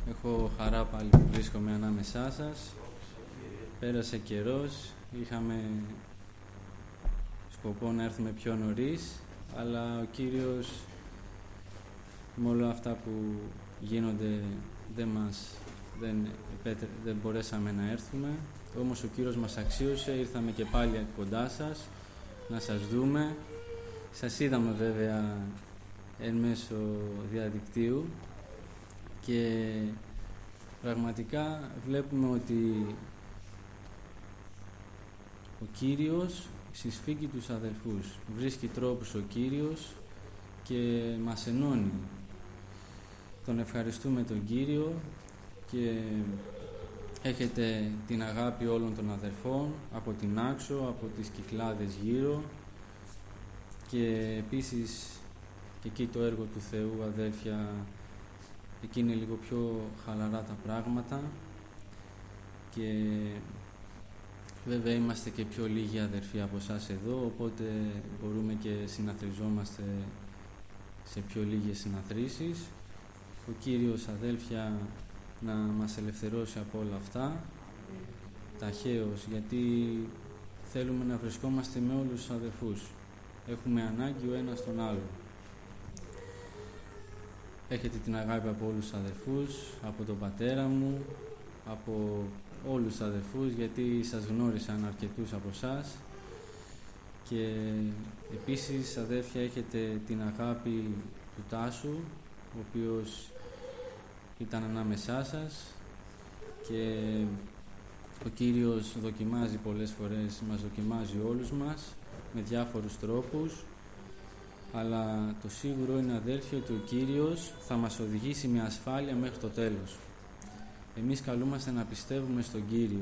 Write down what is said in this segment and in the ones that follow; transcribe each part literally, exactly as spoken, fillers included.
Έχω χαρά πάλι που βρίσκομαι ανάμεσά σας. Πέρασε καιρός, είχαμε σκοπό να έρθουμε πιο νωρίς, αλλά ο Κύριος με όλα αυτά που γίνονται δεν, μας, δεν, δεν μπορέσαμε να έρθουμε. Όμως ο Κύριος μας αξίωσε, ήρθαμε και πάλι κοντά σας να σας δούμε. Σας είδαμε βέβαια εν μέσω διαδικτύου και πραγματικά βλέπουμε ότι ο Κύριος συσφίγγει τους αδελφούς. Βρίσκει τρόπους ο Κύριος και μας ενώνει. Τον ευχαριστούμε τον Κύριο και έχετε την αγάπη όλων των αδελφών από την Άξο, από τις Κυκλάδες γύρω και επίσης και εκεί το έργο του Θεού, αδέλφια, εκεί είναι λίγο πιο χαλαρά τα πράγματα και βέβαια είμαστε και πιο λίγοι αδερφοί από εσάς εδώ, οπότε μπορούμε και συναθριζόμαστε σε πιο λίγες συναθρήσεις. Ο Κύριος, αδέλφια, να μας ελευθερώσει από όλα αυτά ταχαίως, γιατί θέλουμε να βρισκόμαστε με όλους τους αδελφούς. Έχουμε ανάγκη ο ένας τον άλλο. Έχετε την αγάπη από όλους τους αδελφούς, από τον πατέρα μου, από όλους τους αδελφούς, γιατί σας γνώρισαν αρκετούς από εσάς. Και επίσης, αδέλφια, έχετε την αγάπη του Τάσου, ο οποίος ήταν ανάμεσά σας και ο Κύριος δοκιμάζει πολλές φορές, μας δοκιμάζει όλους μας με διάφορους τρόπους, αλλά το σίγουρο είναι, αδέλφια, ότι ο Κύριος θα μας οδηγήσει με ασφάλεια μέχρι το τέλος. Εμείς καλούμαστε να πιστεύουμε στον Κύριο.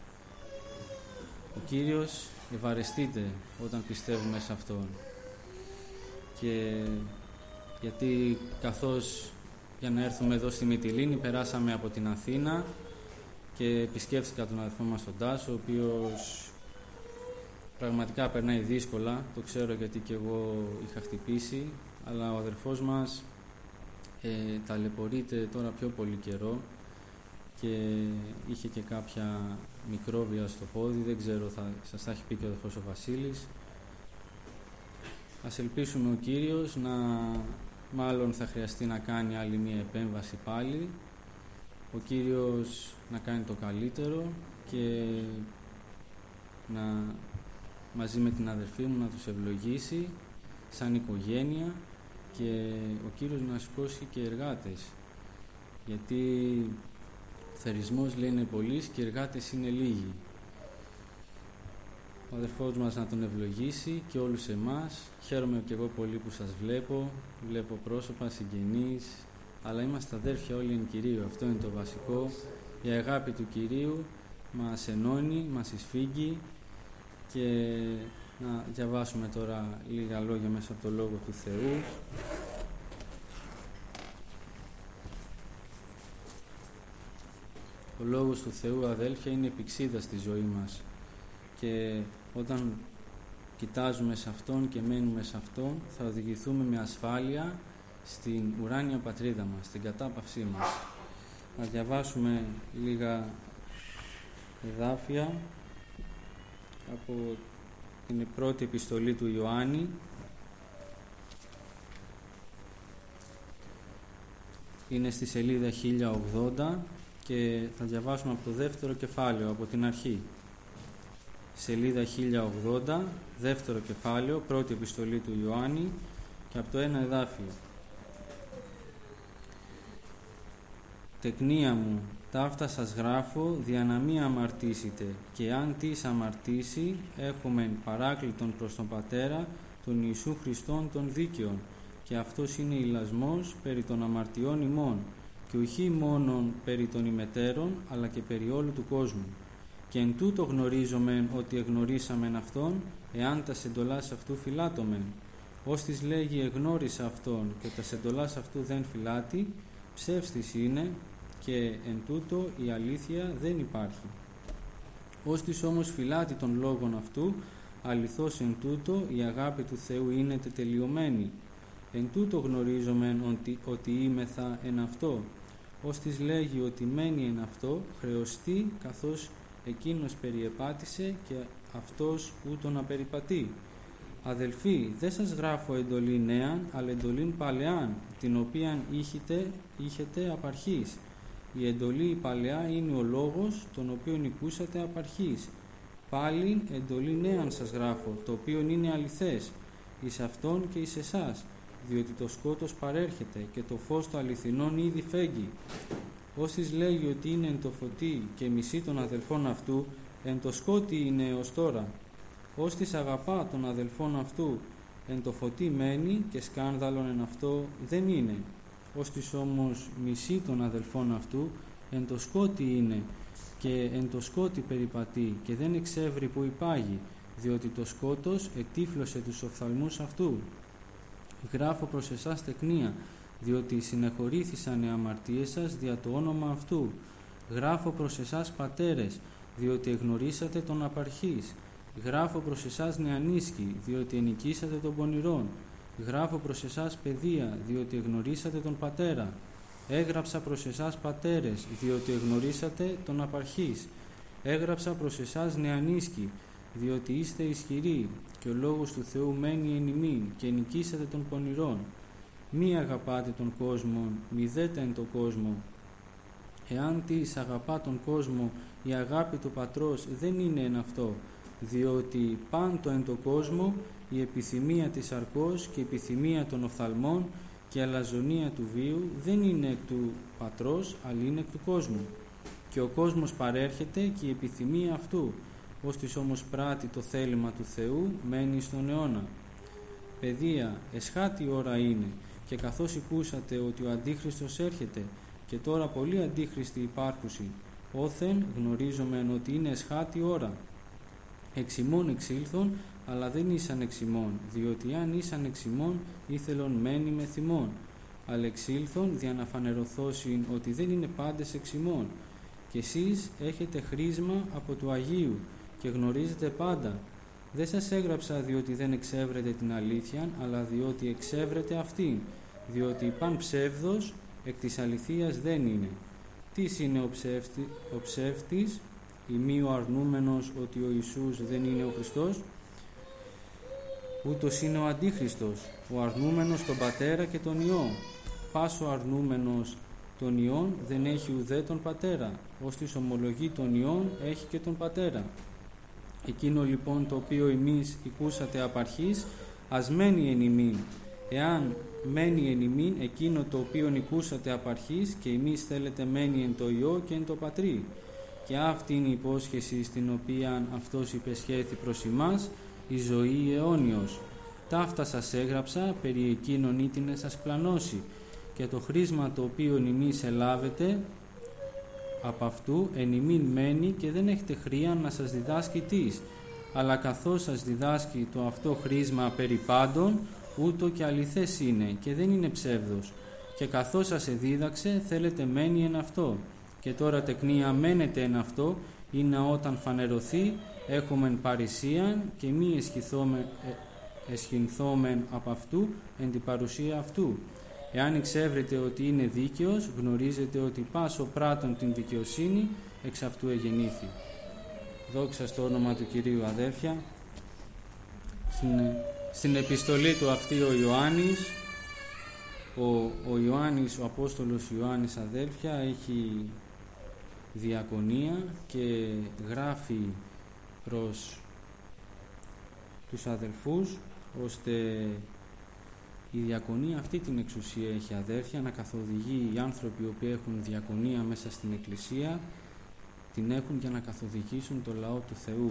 Ο Κύριος, ευαρεστείτε όταν πιστεύουμε σε Αυτόν. Και γιατί καθώς για να έρθουμε εδώ στη Μυτιλήνη περάσαμε από την Αθήνα και επισκέφθηκα τον αδελφό μας τον Τάσο, ο οποίος πραγματικά περνάει δύσκολα, το ξέρω γιατί και εγώ είχα χτυπήσει, αλλά ο αδερφός μας ε, ταλαιπωρείται τώρα πιο πολύ καιρό και είχε και κάποια μικρόβια στο πόδι, δεν ξέρω, θα, σας τα έχει πει και ο αδερφός ο Βασίλης. Ας ελπίσουμε ο Κύριος να, μάλλον θα χρειαστεί να κάνει άλλη μία επέμβαση πάλι, ο Κύριος να κάνει το καλύτερο και να μαζί με την αδερφή μου να τους ευλογήσει σαν οικογένεια και ο Κύριος να σηκώσει και εργάτες, γιατί ο θερισμός, λέει, είναι πολλής και οι εργάτες είναι λίγοι. Ο αδερφός μας να τον ευλογήσει και όλους εμάς. Χαίρομαι και εγώ πολύ που σας βλέπω, βλέπω πρόσωπα, συγγενείς, αλλά είμαστε αδέρφια όλοι εν Κυρίω. Αυτό είναι το βασικό. Η αγάπη του Κυρίου μας ενώνει, μας εισφίγγει. Και να διαβάσουμε τώρα λίγα λόγια μέσα από το Λόγο του Θεού. Ο Λόγος του Θεού, αδέλφια, είναι πηξίδα στη ζωή μας και όταν κοιτάζουμε σε Αυτόν και μένουμε σε Αυτόν θα οδηγηθούμε με ασφάλεια στην ουράνια πατρίδα μας, στην κατάπαυσή μας. Να διαβάσουμε λίγα εδάφια από την πρώτη επιστολή του Ιωάννη. Είναι στη σελίδα χίλια ογδόντα και θα διαβάσουμε από το δεύτερο κεφάλαιο, από την αρχή. Σελίδα χίλια ογδόντα, δεύτερο κεφάλαιο, πρώτη επιστολή του Ιωάννη και από το ένα εδάφιο. Τεκνία μου, ταύτα σας γράφω δια να μη αμαρτήσετε, και αν τις αμαρτήσει έχομεν παράκλητον προς τον Πατέρα, τον Ιησού Χριστόν τον δίκαιον, και αυτός είναι ηλασμός περί των αμαρτιών ημών, και οχι μόνον περί των ημετέρων, αλλά και περί όλου του κόσμου. Και εν τούτο γνωρίζομεν ότι εγνωρίσαμεν Αυτόν, εάν τα εντολάς αυτού φυλάτωμεν. Ως της λέγει εγνώρισα Αυτόν και τα εντολάς αυτού δεν φυλάτη, ψεύστης είναι, και εν τούτο η αλήθεια δεν υπάρχει. Ως της όμως φυλάτη των λόγων αυτού, αληθώς εν τούτο η αγάπη του Θεού είναι τετελειωμένη. Εν τούτο γνωρίζομεν ότι, ότι είμεθα εν αυτό, ως της λέγει ότι μένει εν αυτό, χρεωστεί, καθώς εκείνος περιεπάτησε και αυτός ούτων απεριπατεί. Αδελφοί, δεν σας γράφω εντολή νέαν, αλλά εντολήν παλαιάν, την οποίαν είχετε, είχετε απ' αρχής. Η εντολή η παλαιά είναι ο λόγος, τον οποίον οικούσατε απ' αρχής. Πάλιν εντολή νέαν σας γράφω, το οποίον είναι αληθές, εις αυτόν και εις εσάς, διότι το σκότος παρέρχεται και το φως το αληθινόν ήδη φέγγει. Όσοι λέγει ότι είναι εν το φωτί και μισεί των αδελφών αυτού, εν το σκότι είναι έως τώρα. Όστις αγαπά των αδελφών αυτού, εν το φωτί μένει και σκάνδαλον εν αυτό δεν είναι. Όστις όμως μισεί των αδελφών αυτού, εν το σκότι είναι και εν το σκότι περιπατεί και δεν εξεύρει που υπάγει, διότι το σκότος ετύφλωσε τους οφθαλμούς αυτού. Γράφω προς εσάς τεκνία, διότι συνεχωρήθησαν οι αμαρτίες σας δια το όνομα αυτού. Γράφω προς εσάς πατέρες, διότι εγνωρίσατε τον απαρχής. Γράφω προς εσάς νεανίσκοι, διότι ενοικήσατε τον πονηρόν. Γράφω προς εσάς παιδεία, διότι εγνωρίσατε τον πατέρα. Έγραψα προς εσάς πατέρες, διότι εγνωρίσατε τον απαρχής. Έγραψα προς εσάς νεανίσκοι, διότι είστε ισχυροί, και ο λόγος του Θεού μένει εν ημίν, και ενοικήσατε τον πονηρόν. Μη αγαπάτε τον κόσμο, μη δέτε εν το κόσμο. Εάν τις αγαπά τον κόσμο, η αγάπη του Πατρός δεν είναι εν αυτό, διότι πάντο εν το κόσμο η επιθυμία της σαρκός και η επιθυμία των οφθαλμών και η αλαζονία του βίου δεν είναι εκ του Πατρός, αλλά είναι εκ του κόσμου. Και ο κόσμος παρέρχεται και η επιθυμία αυτού, ώστις όμως πράττει το θέλημα του Θεού, μένει στον αιώνα. Παιδεία, εσχάτη ώρα είναι, και καθώς ακούσατε ότι ο Αντίχριστος έρχεται, και τώρα πολλοί αντίχριστοι υπάρχουσι, όθεν γνωρίζομεν ότι είναι εσχάτη ώρα. Εξημών εξήλθον, αλλά δεν ήσαν εξημών, διότι αν ήσαν εξημών, ήθελον μένει με θυμών. Αλλά εξήλθον δια να φανερωθώσιν ότι δεν είναι πάντες εξημών. Και εσείς έχετε χρήσμα από του Αγίου και γνωρίζετε πάντα. Δεν σας έγραψα διότι δεν εξεύρετε την αλήθεια, αλλά διότι εξεύρετε αυτήν, διότι παν ψεύδος εκ της αληθείας δεν είναι. Τίς είναι ο, ψεύτη, ο ψεύτης, ή μη ο αρνούμενος ότι ο Ιησούς δεν είναι ο Χριστός? Ούτως είναι ο Αντίχριστος, ο αρνούμενος τον Πατέρα και τον Υιό. Πας ο αρνούμενος τον Υιόν δεν έχει ουδέ τον Πατέρα, ώστις ομολογεί τον Υιόν έχει και τον Πατέρα. Εκείνο λοιπόν το οποίο εμείς ακούσατε απ' αρχής, ας μένει εν ημίν. Εάν μένει εν ημίν εκείνο το οποίο ακούσατε απ' αρχής, και εμείς θέλετε μένει εν το Υιό και εν το Πατρί. Και αυτή είναι η υπόσχεση στην οποία αυτός υπεσχέθη προς εμάς, η ζωή αιώνιος. Ταύτα σας έγραψα, περί εκείνον ήτινε σας πλανώσει, και το χρήσμα το οποίο εμείς ελάβετε από αυτού εν ημίν μένει και δεν έχετε χρία να σας διδάσκει τις, αλλά καθώς σας διδάσκει το αυτό χρήσμα περί πάντων, ούτω και αληθές είναι και δεν είναι ψεύδος, και καθώς σας εδίδαξε θέλετε μένει εν αυτό. Και τώρα τεκνία μένετε εν αυτό, είναι όταν φανερωθεί έχομεν παρησίαν και μη εσχυνθόμεν από αυτού εν την παρουσία αυτού. Εάν εξεύρετε ότι είναι δίκαιος, γνωρίζετε ότι πάσο πράττων την δικαιοσύνη εξ αυτού εγεννήθη. Δόξα στο όνομα του Κυρίου, αδέρφια. Στην, στην επιστολή του αυτή ο Ιωάννης, ο, ο Ιωάννης, ο Απόστολος Ιωάννης, αδέρφια, έχει διακονία και γράφει προς τους αδελφούς, ώστε η διακονία αυτή την εξουσία έχει, αδέρφια, να καθοδηγεί οι άνθρωποι οι οποίοι έχουν διακονία μέσα στην Εκκλησία, την έχουν για να καθοδηγήσουν το λαό του Θεού.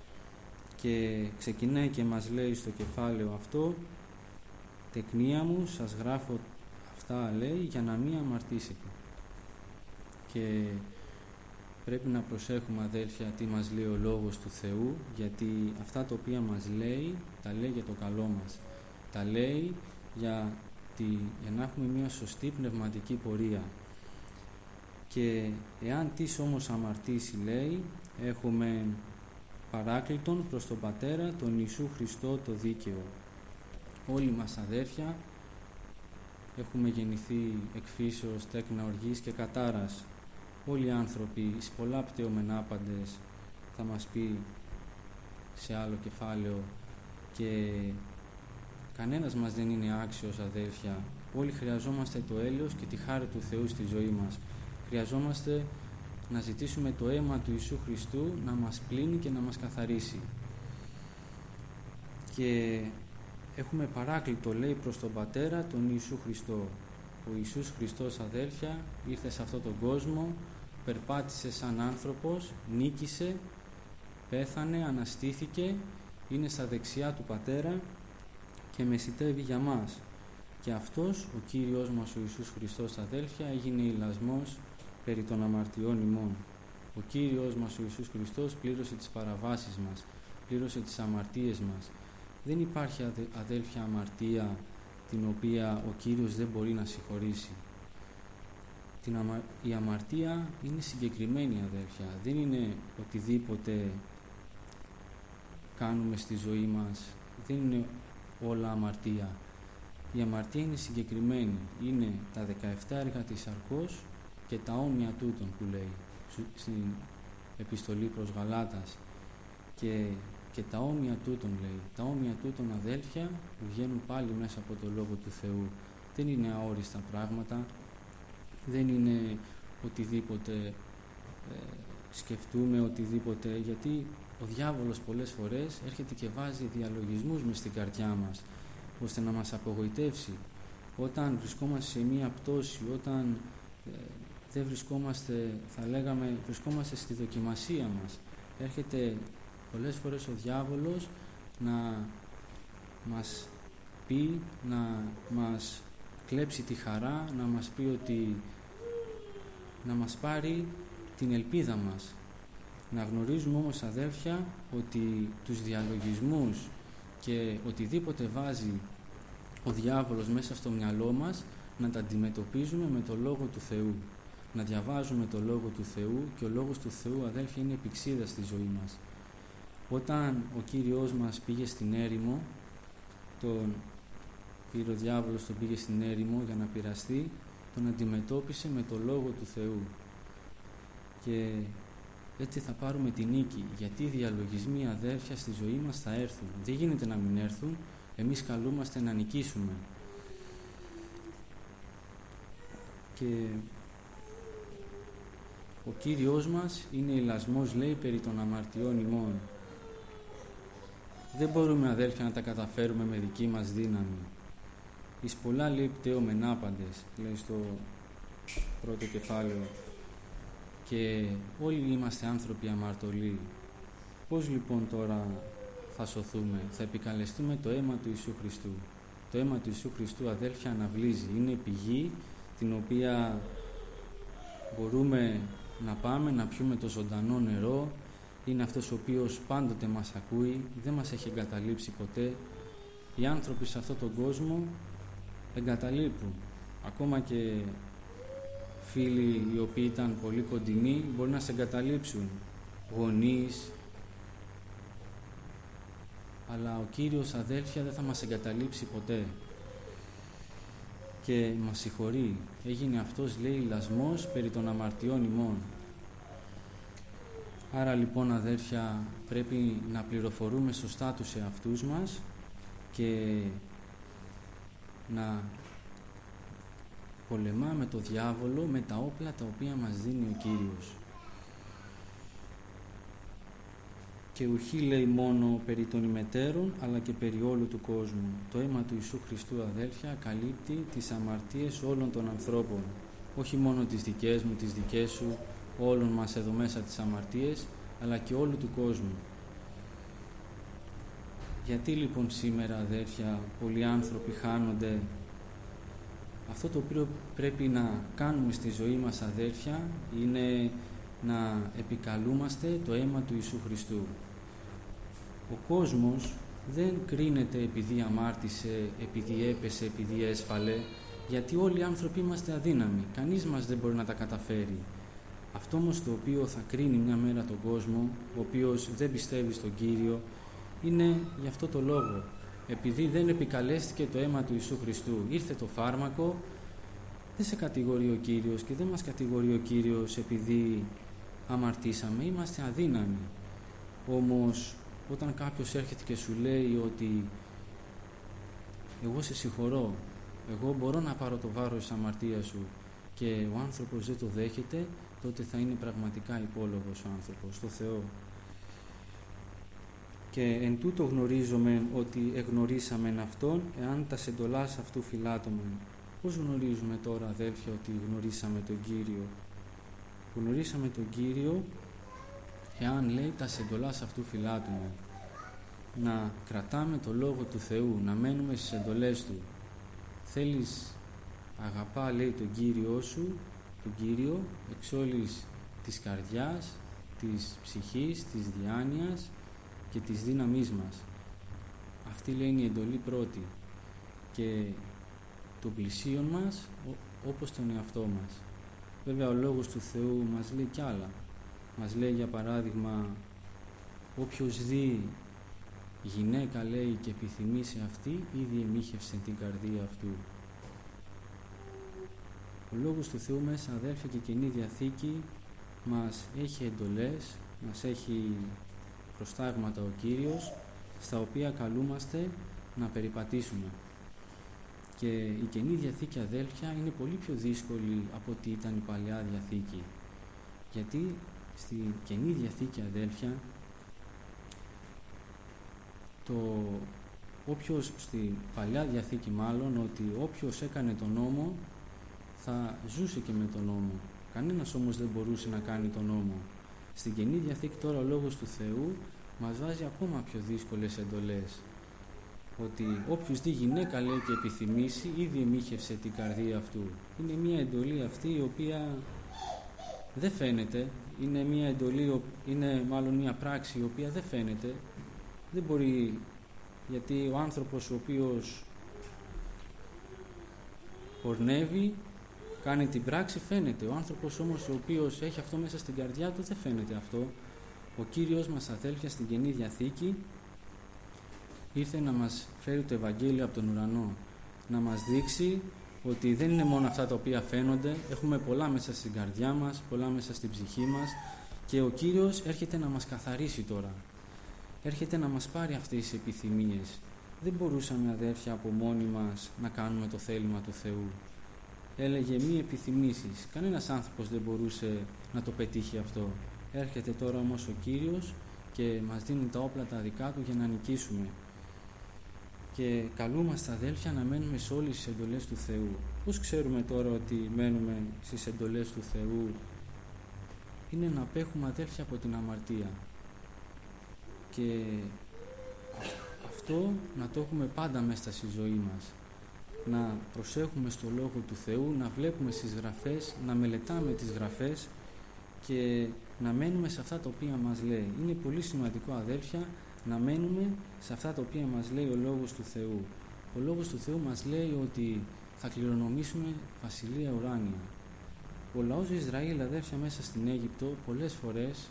Και ξεκινάει και μας λέει στο κεφάλαιο αυτό, τεκνία μου σας γράφω αυτά, λέει, για να μην αμαρτήσετε. Και πρέπει να προσέχουμε, αδέρφια, τι μας λέει ο Λόγος του Θεού, γιατί αυτά τα οποία μας λέει, τα λέει για το καλό μας. Τα λέει για, τη, για να έχουμε μια σωστή πνευματική πορεία. Και εάν τις όμως αμαρτήσει, λέει, έχουμε παράκλητον προς τον Πατέρα, τον Ιησού Χριστό το δίκαιο. Όλοι μας, αδέρφια, έχουμε γεννηθεί εκ φύσεως τέκνα οργής και κατάρας. Όλοι οι άνθρωποι, εις πολλά πτεωμεν άπαντες, θα μας πει σε άλλο κεφάλαιο, και κανένας μας δεν είναι άξιος, αδέλφια. Όλοι χρειαζόμαστε το έλεος και τη χάρη του Θεού στη ζωή μας. Χρειαζόμαστε να ζητήσουμε το αίμα του Ιησού Χριστού να μας πλύνει και να μας καθαρίσει. Και έχουμε παράκλητο, λέει, προς τον Πατέρα, τον Ιησού Χριστό. Ο Ιησούς Χριστός, αδέλφια, ήρθε σε αυτόν τον κόσμο, περπάτησε σαν άνθρωπος, νίκησε, πέθανε, αναστήθηκε, είναι στα δεξιά του Πατέρα και μεσιτεύει για μας. Και αυτός, ο Κύριος μας ο Ιησούς Χριστός, αδέλφια, έγινε ηλασμός περί των αμαρτιών ημών. Ο Κύριος μας ο Ιησούς Χριστός πλήρωσε τις παραβάσεις μας, πλήρωσε τις αμαρτίες μας. Δεν υπάρχει, αδέλφια, αμαρτία την οποία ο Κύριος δεν μπορεί να συγχωρήσει. Την αμα... Η αμαρτία είναι συγκεκριμένη, αδέλφια. Δεν είναι οτιδήποτε κάνουμε στη ζωή μας. Δεν είναι όλα αμαρτία. Η αμαρτία είναι συγκεκριμένη. Είναι τα δεκαεπτά έργα της σαρκός και τα όμοια τούτων που λέει στην επιστολή προς Γαλάτας. Και, και τα όμοια τούτων λέει. Τα όμοια τούτων, αδέλφια, που βγαίνουν πάλι μέσα από το Λόγο του Θεού. Δεν είναι αόριστα πράγματα. Δεν είναι οτιδήποτε ε, σκεφτούμε, οτιδήποτε, γιατί ο διάβολος πολλές φορές έρχεται και βάζει διαλογισμούς μες στην καρδιά μας, ώστε να μας απογοητεύσει. Όταν βρισκόμαστε σε μία πτώση, όταν ε, δεν βρισκόμαστε, θα λέγαμε, βρισκόμαστε στη δοκιμασία μας, έρχεται πολλές φορές ο διάβολος να μας πει, να μας κλέψει τη χαρά, να μας πει ότι να μας πάρει την ελπίδα μας. Να γνωρίζουμε όμως, αδέλφια, ότι τους διαλογισμούς και οτιδήποτε βάζει ο διάβολος μέσα στο μυαλό μας, να τα αντιμετωπίζουμε με το Λόγο του Θεού. Να διαβάζουμε το Λόγο του Θεού, και ο Λόγος του Θεού, αδέλφια, είναι πηξίδα στη ζωή μας. Όταν ο Κύριος μας πήγε στην έρημο, τον πήρε ο διάβολος, τον πήγε στην έρημο για να πειραστεί, τον αντιμετώπισε με το Λόγο του Θεού. Και έτσι θα πάρουμε τη νίκη, γιατί οι διαλογισμοί, αδέρφια, στη ζωή μας θα έρθουν. Δεν γίνεται να μην έρθουν, εμείς καλούμαστε να νικήσουμε. Και ο Κύριος μας είναι ηλασμός, λέει, περί των αμαρτιών ημών. Δεν μπορούμε, αδέρφια, να τα καταφέρουμε με δική μας δύναμη. Εις πολλά, λέει, πτεώμεν άπαντες, λέει στο πρώτο κεφάλαιο, και όλοι είμαστε άνθρωποι αμαρτωλοί. Πώς λοιπόν τώρα θα σωθούμε? Θα επικαλεστούμε το αίμα του Ιησού Χριστού. Το αίμα του Ιησού Χριστού, αδέλφια, αναβλύζει. Είναι πηγή την οποία μπορούμε να πάμε να πιούμε το ζωντανό νερό. Είναι αυτός ο οποίος πάντοτε μας ακούει, δεν μας έχει εγκαταλείψει ποτέ. Οι άνθρωποι σε αυτόν τον κόσμο εγκαταλείπουν. Ακόμα και φίλοι οι οποίοι ήταν πολύ κοντινοί μπορεί να σε εγκαταλείψουν, γονείς, αλλά ο Κύριος, αδέλφια, δεν θα μας εγκαταλείψει ποτέ και μας συγχωρεί. Έγινε αυτός, λέει, ηλασμός περί των αμαρτιών ημών. Άρα λοιπόν, αδέρφια, πρέπει να πληροφορούμε σωστά τους εαυτούς μας και να πολεμάμε το διάβολο με τα όπλα τα οποία μας δίνει ο Κύριος. Και ουχή, λέει, μόνο περί των ημετέρων, αλλά και περί όλου του κόσμου. Το αίμα του Ιησού Χριστού, αδέλφια, καλύπτει τις αμαρτίες όλων των ανθρώπων. Όχι μόνο τις δικές μου, τις δικές σου, όλων μας εδώ μέσα τις αμαρτίες, αλλά και όλου του κόσμου. Γιατί λοιπόν σήμερα, αδέρφια, πολλοί άνθρωποι χάνονται? Αυτό το οποίο πρέπει να κάνουμε στη ζωή μας, αδέρφια, είναι να επικαλούμαστε το αίμα του Ιησού Χριστού. Ο κόσμος δεν κρίνεται επειδή αμάρτησε, επειδή έπεσε, επειδή έσφαλε, γιατί όλοι οι άνθρωποι είμαστε αδύναμοι. Κανείς μας δεν μπορεί να τα καταφέρει. Αυτό όμως το οποίο θα κρίνει μια μέρα τον κόσμο, ο οποίος δεν πιστεύει στον Κύριο, είναι γι' αυτό το λόγο. επειδή δεν επικαλέστηκε το αίμα του Ιησού Χριστού. Ήρθε το φάρμακο, δεν σε κατηγορεί ο Κύριος και δεν μας κατηγορεί ο Κύριος επειδή αμαρτήσαμε, είμαστε αδύναμοι. Όμως όταν κάποιος έρχεται και σου λέει ότι εγώ σε συγχωρώ, εγώ μπορώ να πάρω το βάρος της αμαρτίας σου, και ο άνθρωπος δεν το δέχεται, τότε θα είναι πραγματικά υπόλογος ο άνθρωπος στο Θεό. Και εν τούτο γνωρίζομεν ότι εγνωρίσαμεν Αυτόν, εάν τα σεντολάς αυτού φυλάτωμεν. Πώς γνωρίζουμε τώρα, αδέλφια, ότι γνωρίσαμε τον Κύριο? Γνωρίσαμε τον Κύριο εάν, λέει, τα σεντολάς αυτού φυλάτωμεν. Να κρατάμε το Λόγο του Θεού, να μένουμε στις εντολές Του. Θέλεις, αγαπά, λέει, τον Κύριό σου, τον Κύριο, εξ όλης της καρδιάς, της ψυχής, της διάνοιας και της δύναμής μας. Αυτή, λέει, είναι η εντολή πρώτη. Και των πλησίων μας όπως τον εαυτό μας. Βέβαια ο Λόγος του Θεού μας λέει κι άλλα. Μας λέει, για παράδειγμα, όποιος δει γυναίκα, λέει, και επιθυμεί σε αυτή, ήδη εμίχευσε την καρδία αυτού. Ο Λόγος του Θεού μέσα, αδέλφια, και η Καινή Διαθήκη μας έχει εντολές, μας έχει προστάγματα ο Κύριος, στα οποία καλούμαστε να περιπατήσουμε. Και η Καινή Διαθήκη, αδέλφια, είναι πολύ πιο δύσκολη από ό,τι ήταν η Παλαιά Διαθήκη. Γιατί στη Καινή Διαθήκη, αδέλφια, το όποιος, στη Παλαιά Διαθήκη μάλλον, ότι όποιος έκανε τον νόμο θα ζούσε και με τον νόμο. Κανένας όμως δεν μπορούσε να κάνει τον νόμο. Στην Καινή Διαθήκη τώρα ο Λόγος του Θεού μας βάζει ακόμα πιο δύσκολες εντολές. Ότι όποιος δει γυναίκα, λέει, και επιθυμήσει, ήδη εμίχευσε την καρδία αυτού. Είναι μια εντολή αυτή η οποία δεν φαίνεται, είναι μια εντολή, είναι μάλλον μια πράξη η οποία δεν φαίνεται. Δεν μπορεί, γιατί ο άνθρωπος ο οποίος πορνεύει, κάνει την πράξη, φαίνεται. Ο άνθρωπος όμως ο οποίος έχει αυτό μέσα στην καρδιά του, δεν φαίνεται αυτό. Ο Κύριος μας, αδέλφια, στην Καινή Διαθήκη ήρθε να μας φέρει το Ευαγγέλιο από τον ουρανό, να μας δείξει ότι δεν είναι μόνο αυτά τα οποία φαίνονται, έχουμε πολλά μέσα στην καρδιά μας, πολλά μέσα στην ψυχή μας, και ο Κύριος έρχεται να μας καθαρίσει τώρα. Έρχεται να μας πάρει αυτές τις επιθυμίες. Δεν μπορούσαμε, αδέρφια, από μόνοι μας να κάνουμε το θέλημα του Θεού. Έλεγε μη επιθυμήσεις. Κανένας άνθρωπος δεν μπορούσε να το πετύχει αυτό. Έρχεται τώρα όμως ο Κύριος και μας δίνει τα όπλα τα δικά Του για να νικήσουμε. Και καλούμαστε, αδέλφια, να μένουμε σε όλες τις εντολές του Θεού. Πώς ξέρουμε τώρα ότι μένουμε στις εντολές του Θεού? Είναι να απέχουμε, αδέλφια, από την αμαρτία. Και αυτό να το έχουμε πάντα μέσα στη ζωή μας. Να προσέχουμε στο Λόγο του Θεού, να βλέπουμε στις Γραφές, να μελετάμε τις Γραφές και να μένουμε σε αυτά τα οποία μας λέει. Είναι πολύ σημαντικό, αδέλφια, να μένουμε σε αυτά τα οποία μας λέει ο Λόγος του Θεού. Ο Λόγος του Θεού μας λέει ότι θα κληρονομήσουμε βασιλεία ουράνια. Ο λαός του Ισραήλ, αδέλφια, μέσα στην Αίγυπτο, πολλές φορές,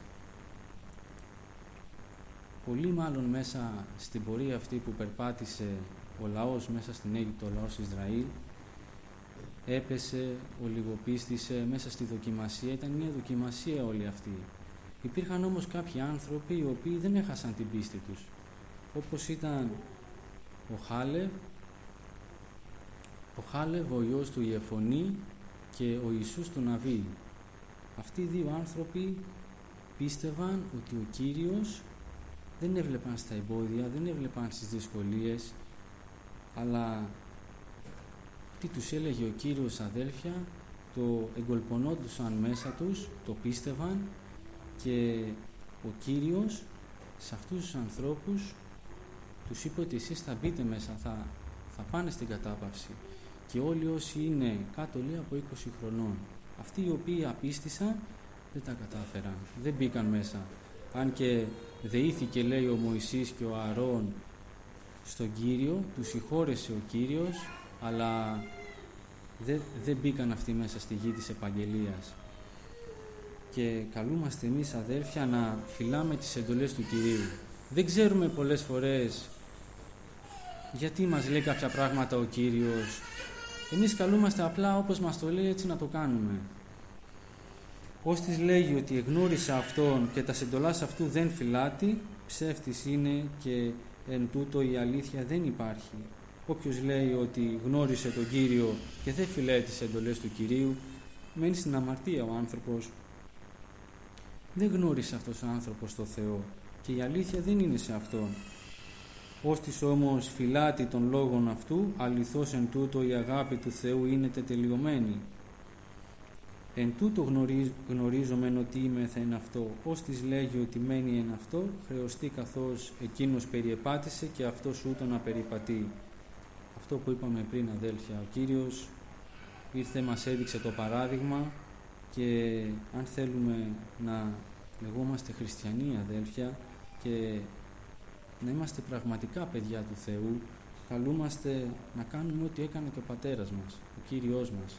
πολύ μάλλον μέσα στην πορεία αυτή που περπάτησε ο λαός μέσα στην Αίγυπτο, ο λαός Ισραήλ, έπεσε, ολιγοπίστησε μέσα στη δοκιμασία. Ήταν μια δοκιμασία όλη αυτή. Υπήρχαν όμως κάποιοι άνθρωποι οι οποίοι δεν έχασαν την πίστη τους, όπως ήταν ο Χάλευ, ο Χάλευ ο ιός του Ιεφωνή και ο Ιησούς του Ναβί. Αυτοί οι δύο άνθρωποι πίστευαν ότι ο Κύριος, δεν έβλεπαν στα εμπόδια, δεν έβλεπαν στις δυσκολίες, αλλά τι τους έλεγε ο Κύριος, αδέλφια, το εγκολπωνόντουσαν μέσα τους, το πίστευαν, και ο Κύριος σε αυτούς τους ανθρώπους τους είπε ότι εσείς θα μπείτε μέσα, θα, θα πάνε στην κατάπαυση, και όλοι όσοι είναι κάτω, λέει, από είκοσι χρονών. Αυτοί οι οποίοι απίστησαν δεν τα κατάφεραν, δεν μπήκαν μέσα. Αν και δεήθηκε, λέει, ο Μωυσής και ο Ααρών στον Κύριο, τους συγχώρεσε ο Κύριος, αλλά δεν, δεν μπήκαν αυτοί μέσα στη γη της επαγγελίας. Και καλούμαστε εμείς, αδέλφια, να φυλάμε τις εντολές του Κυρίου. Δεν ξέρουμε πολλές φορές γιατί μας λέει κάποια πράγματα ο Κύριος. Εμείς καλούμαστε απλά όπως μας το λέει έτσι να το κάνουμε. Ώστις λέγει ότι εγνώρισε Αυτόν και τα εντολάς Αυτού δεν φυλάτει, ψεύτης είναι και εν τούτο η αλήθεια δεν υπάρχει. Όποιος λέει ότι γνώρισε τον Κύριο και δεν φυλάει τις εντολές του Κυρίου, μένει στην αμαρτία ο άνθρωπος. Δεν γνώρισε αυτός ο άνθρωπος το Θεό και η αλήθεια δεν είναι σε Αυτόν. Ώστις όμως φυλάτει των λόγων αυτού, αληθώς εν τούτο η αγάπη του Θεού είναι τετελειωμένη. Εν τούτο γνωρίζ, γνωρίζομεν ότι είμεθα εν αυτό, ώστις λέγει ότι μένει εν αυτό, χρεωστεί καθώς εκείνος περιεπάτησε και αυτός ούτω να περιπατεί. Αυτό που είπαμε πριν, αδέλφια, ο Κύριος ήρθε, μας έδειξε το παράδειγμα και αν θέλουμε να λεγόμαστε χριστιανοί, αδέλφια, και να είμαστε πραγματικά παιδιά του Θεού, καλούμαστε να κάνουμε ό,τι έκανε και ο Πατέρας μας, ο Κύριος μας.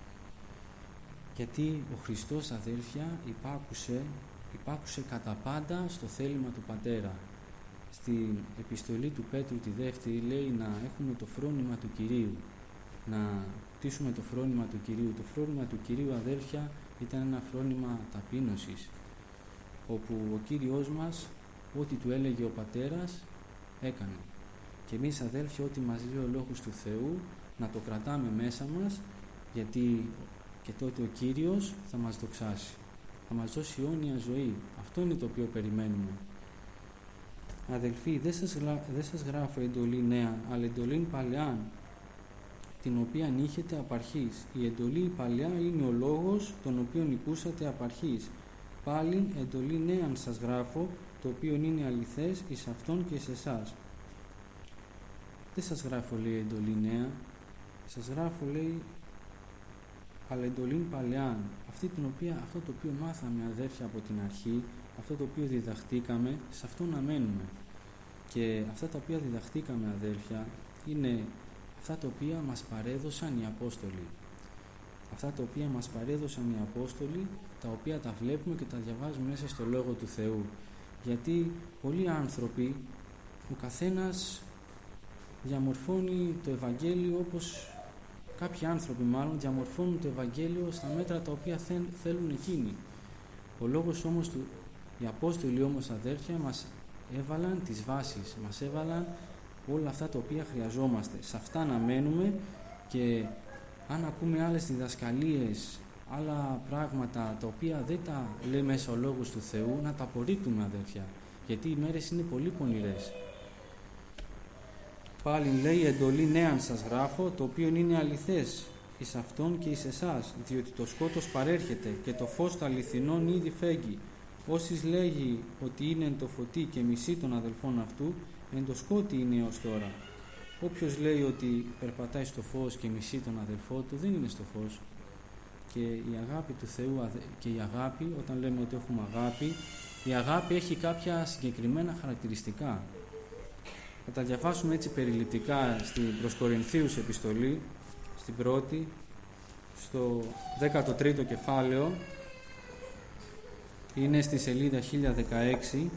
Γιατί ο Χριστός, αδέλφια, υπάκουσε, υπάκουσε κατά πάντα στο θέλημα του Πατέρα. Στην επιστολή του Πέτρου τη δεύτερη λέει να έχουμε το φρόνημα του Κυρίου, να κτίσουμε το φρόνημα του Κυρίου. Το φρόνημα του Κυρίου, αδέλφια, ήταν ένα φρόνημα ταπείνωσης, όπου ο Κύριος μας ό,τι του έλεγε ο Πατέρας έκανε. Και εμείς, αδέλφια, ό,τι μας λέει ο Λόγος του Θεού να το κρατάμε μέσα μας, γιατί και τότε ο Κύριος θα μας δοξάσει, θα μας δώσει αιώνια ζωή. Αυτό είναι το οποίο περιμένουμε. Αδελφοί, δεν σας, δεν σας γράφω εντολή νέα, αλλά εντολή παλαιά, την οποία είχετε απ' αρχής. Η εντολή παλαιά είναι ο λόγος τον οποίον ακούσατε απ' αρχής. Πάλιν εντολή νέαν σας γράφω, το οποίο είναι αληθές εις αυτόν και σε εσάς. Δεν σας γράφω, λέει, εντολή νέα, σας γράφω, λέει, αλλά εντολή παλαιά, αυτή την οποία, αυτό το οποίο μάθαμε, αδέρφια, από την αρχή, αυτό το οποίο διδαχτήκαμε, σε αυτό να μένουμε. Και αυτά τα οποία διδαχτήκαμε, αδέρφια, είναι αυτά τα οποία μας παρέδωσαν οι Απόστολοι. Αυτά τα οποία μας παρέδωσαν οι Απόστολοι, τα οποία τα βλέπουμε και τα διαβάζουμε μέσα στο Λόγο του Θεού. Γιατί πολλοί άνθρωποι, ο καθένας διαμορφώνει το Ευαγγέλιο όπως κάποιοι άνθρωποι μάλλον διαμορφώνουν το Ευαγγέλιο στα μέτρα τα οποία θέλουν εκείνοι. Ο λόγος όμως του, οι Απόστολοι όμως, αδέρφια, μας έβαλαν τις βάσεις, μας έβαλαν όλα αυτά τα οποία χρειαζόμαστε. Σε αυτά να μένουμε και αν ακούμε άλλες διδασκαλίες, άλλα πράγματα τα οποία δεν τα λέει μέσα ο Λόγος του Θεού, να τα απορρίπτουμε, αδέρφια, γιατί οι μέρες είναι πολύ πονηρές. Πάλι λέει εντολή νέαν σας γράφω, το οποίο είναι αληθές εις αυτόν και εις εσάς, διότι το σκότος παρέρχεται και το φως των αληθινών ήδη φέγγει. Όσοι λέγει ότι είναι εν το φωτί και μισεί των αδελφών αυτού, εν το σκότι είναι έως τώρα. Όποιος λέει ότι περπατάει στο φως και μισεί τον αδελφό του, δεν είναι στο φως. Και η αγάπη του Θεού, και η αγάπη, όταν λέμε ότι έχουμε αγάπη, η αγάπη έχει κάποια συγκεκριμένα χαρακτηριστικά. Θα τα διαβάσουμε έτσι περιληπτικά στην προς Κορινθίους επιστολή, στην πρώτη, στο δέκατο τρίτο κεφάλαιο, είναι στη σελίδα χίλια δεκαέξι,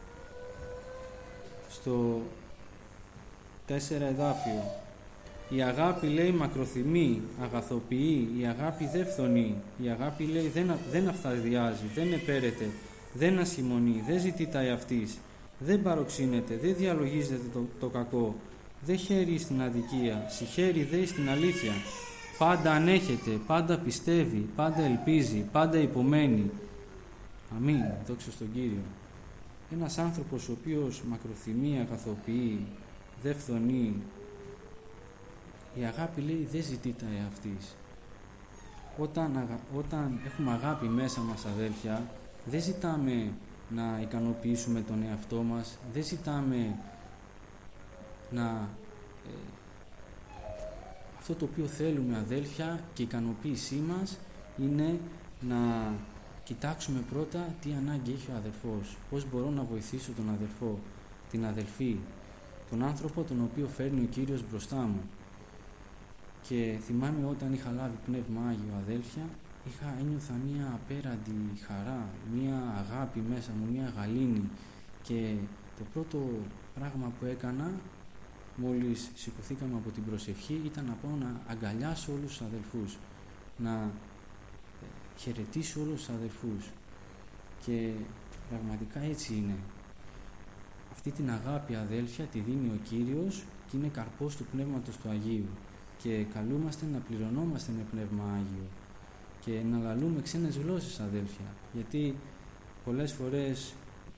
στο τέσσερα εδάφιο. Η αγάπη, λέει, μακροθυμεί, αγαθοποιεί, η αγάπη δεν φθονεί, η αγάπη, λέει, δεν, δεν αυθαδιάζει, δεν επέρεται, δεν ασχημονεί, δεν ζητεί τα εαυτής, δεν παροξύνεται, δεν διαλογίζεται το, το κακό, δεν χαίρει στην αδικία, συγχαίρει δε στην αλήθεια, πάντα ανέχεται, πάντα πιστεύει, πάντα ελπίζει, πάντα υπομένει. Αμήν, δόξα στον Κύριο. Ένας άνθρωπος ο οποίος μακροθυμεί, αγαθοποιεί, δεν φθονεί, η αγάπη, λέει, δεν ζητεί τα εαυτής. Όταν, αγα... Όταν έχουμε αγάπη μέσα μας, αδέλφια, δεν ζητάμε να ικανοποιήσουμε τον εαυτό μας, δεν ζητάμε να... Ε, αυτό το οποίο θέλουμε, αδέλφια, και η ικανοποίησή μας είναι να κοιτάξουμε πρώτα τι ανάγκη έχει ο αδελφός, πώς μπορώ να βοηθήσω τον αδελφό, την αδελφή, τον άνθρωπο τον οποίο φέρνει ο Κύριος μπροστά μου. Και θυμάμαι όταν είχα λάβει Πνεύμα Άγιο, αδέλφια, είχα, ένιωθα μία απέραντη χαρά, μία αγάπη μέσα μου, μία γαλήνη, και το πρώτο πράγμα που έκανα μόλις σηκωθήκαμε από την προσευχή ήταν να πάω να αγκαλιάσω όλους τους αδελφούς, να χαιρετήσω όλους τους αδελφούς, και πραγματικά έτσι είναι. Αυτή την αγάπη, αδέλφια, τη δίνει ο Κύριος και είναι καρπός του Πνεύματος του Αγίου, και καλούμαστε να πληρωνόμαστε με Πνεύμα Άγιο και να λαλούμε ξένες γλώσσες, αδέλφια, γιατί πολλές φορές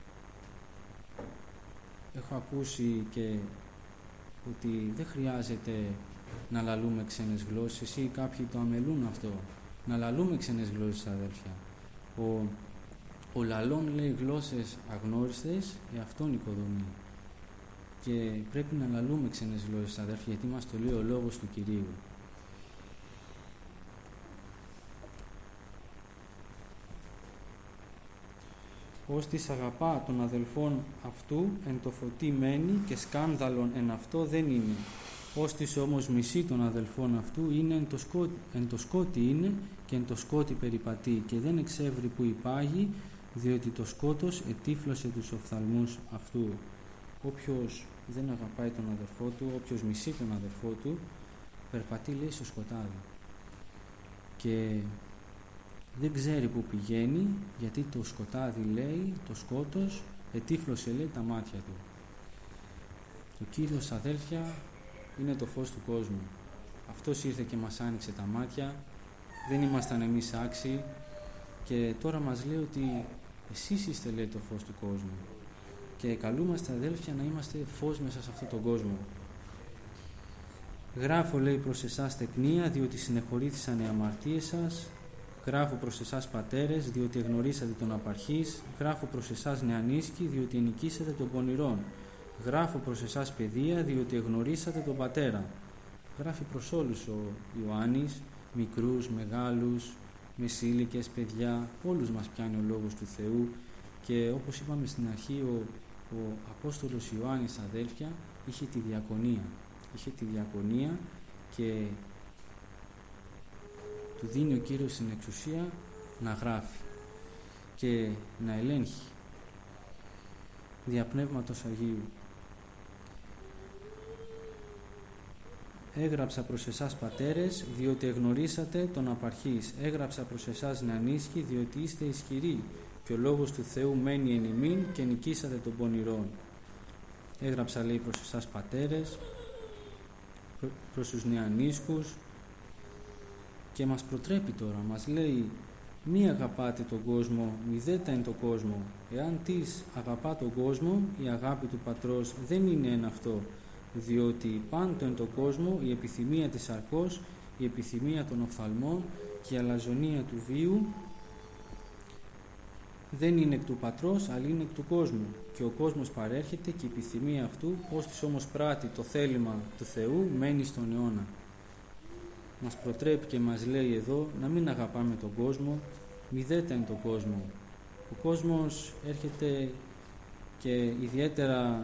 έχω ακούσει και ότι δεν χρειάζεται να λαλούμε ξένες γλώσσες, ή κάποιοι το αμελούν αυτό, να λαλούμε ξένες γλώσσες, αδέλφια. Ο, ο λαλών, λέει, γλώσσες αγνώριστες εαυτόν οικοδομεί, και πρέπει να λαλούμε ξένες γλώσσες, αδέλφια, γιατί μας το λέει ο Λόγος του Κυρίου. Ώστις αγαπά των αδελφών αυτού εν το φωτί μένει, και σκάνδαλον εν αυτό δεν είναι. Ώστις όμως μισεί των αδελφών αυτού είναι εν το, σκότι, εν το σκότι είναι, και εν το σκότι περιπατεί, και δεν εξεύρει που υπάγει, διότι το σκότος ετύφλωσε τους οφθαλμούς αυτού. Όποιος δεν αγαπάει τον αδελφό του, όποιος μισεί τον αδελφό του, περπατεί, λέει, στο σκοτάδι, και δεν ξέρει που πηγαίνει, γιατί το σκοτάδι, λέει, το σκότος ετύφλωσε, λέει, τα μάτια του. Ο Κύριος, αδέλφια, είναι το φως του κόσμου. Αυτός ήρθε και μας άνοιξε τα μάτια, δεν ήμασταν εμείς άξιοι, και τώρα μας λέει ότι εσείς είστε, λέει, το φως του κόσμου, και καλούμαστε, αδέλφια, να είμαστε φως μέσα σε αυτόν τον κόσμο. Γράφω, λέει, προς εσάς τεκνία, διότι συνεχωρήθησαν οι αμαρτίες σας. Γράφω προς εσάς πατέρες, διότι εγνωρίσατε τον απαρχής. Γράφω προς εσάς νεανίσκοι, διότι ενοικήσατε τον πονηρόν. Γράφω προς εσάς παιδεία, διότι εγνωρίσατε τον πατέρα. Γράφει προς όλους ο Ιωάννης, μικρούς, μεγάλους, μεσήλικες, παιδιά, όλους μας πιάνει ο Λόγος του Θεού, και όπως είπαμε στην αρχή, ο, ο Απόστολος Ιωάννης, αδέλφια, είχε τη διακονία. Είχε τη διακονία και του δίνει ο Κύριος την εξουσία να γράφει και να ελέγχει δια Πνεύματος Αγίου. Έγραψα προς εσάς πατέρες, διότι εγνωρίσατε τον απαρχής. Έγραψα προς εσάς νεανίσκοι, διότι είστε ισχυροί, και ο Λόγος του Θεού μένει εν ημίν, και νικήσατε τον πονηρόν. Έγραψα, λέει, προς εσάς πατέρες, προς τους νεανίσκους, και μας προτρέπει τώρα, μας λέει, μη αγαπάτε τον κόσμο, μηδέτα εν το κόσμο. Εάν τις αγαπά τον κόσμο, η αγάπη του Πατρός δεν είναι εν αυτό, διότι πάντο εν το κόσμο η επιθυμία της σαρκός, η επιθυμία των οφθαλμών και η αλαζονία του βίου δεν είναι εκ του Πατρός, αλλά είναι εκ του κόσμου, και ο κόσμος παρέρχεται και η επιθυμία αυτού, ώστις όμως πράττει το θέλημα του Θεού, μένει στον αιώνα. Μας προτρέπει και μας λέει εδώ να μην αγαπάμε τον κόσμο, μηδέτα εν τον κόσμο. Ο κόσμος έρχεται, και ιδιαίτερα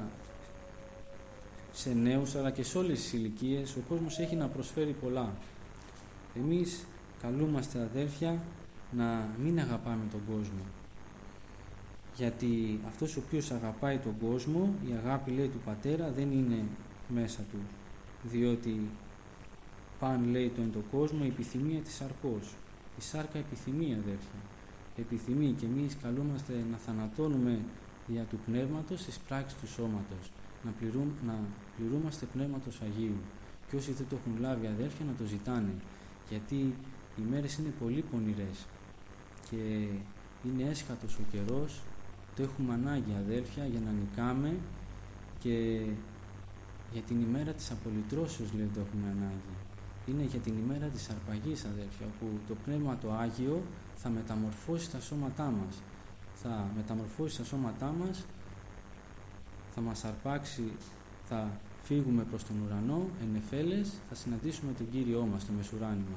σε νέους, αλλά και σε όλες τις ηλικίες, ο κόσμος έχει να προσφέρει πολλά. Εμείς καλούμαστε, αδέλφια, να μην αγαπάμε τον κόσμο, γιατί αυτός ο οποίος αγαπάει τον κόσμο, η αγάπη, λέει, του Πατέρα δεν είναι μέσα του, διότι παν, λέει, το εν το κόσμο η επιθυμία της σαρκός. Η σάρκα επιθυμεί, αδέλφια, επιθυμεί, και εμείς καλούμαστε να θανατώνουμε δια του Πνεύματος στις πράξεις του σώματος, να, πληρού, να πληρούμαστε Πνεύματος Αγίου, και όσοι δεν το έχουν λάβει, αδέλφια, να το ζητάνε, γιατί οι μέρες είναι πολύ πονηρές και είναι έσχατος ο καιρός. Το έχουμε ανάγκη, αδέλφια, για να νικάμε, και για την ημέρα της απολυτρώσεως, λέει, το έχουμε ανάγκη. Είναι για την ημέρα της αρπαγής, αδέλφια, όπου το Πνεύμα το Άγιο θα μεταμορφώσει τα σώματά μας. Θα μεταμορφώσει τα σώματά μας, θα μας αρπάξει, θα φύγουμε προς τον ουρανό, εν νεφέλες, θα συναντήσουμε τον Κύριό μας στο μεσουράνημα.